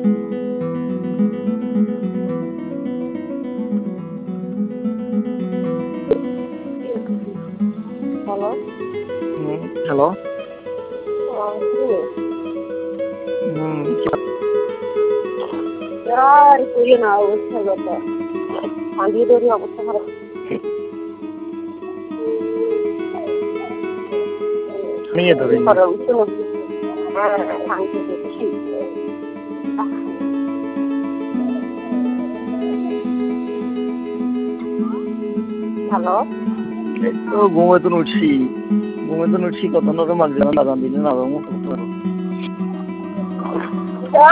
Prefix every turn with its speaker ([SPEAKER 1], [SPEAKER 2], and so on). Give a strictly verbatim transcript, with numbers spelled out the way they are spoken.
[SPEAKER 1] Hello.
[SPEAKER 2] হুম, hello.
[SPEAKER 1] আহ, কে?
[SPEAKER 2] হুম,
[SPEAKER 1] আর করিও না, অবস্থা ব্যাপার সাঙ্গিয়ে ধরি অবস্থা খারাপ।
[SPEAKER 2] নিয়ে ধরে
[SPEAKER 1] করা উচিত হ্যাঁ সাঙ্গিয়ে দেখছি। হ্যালো।
[SPEAKER 2] তো ঘুমাইতে উঠছি ঘুমাইতে উঠছি কত নরম মাঝে না দিলে না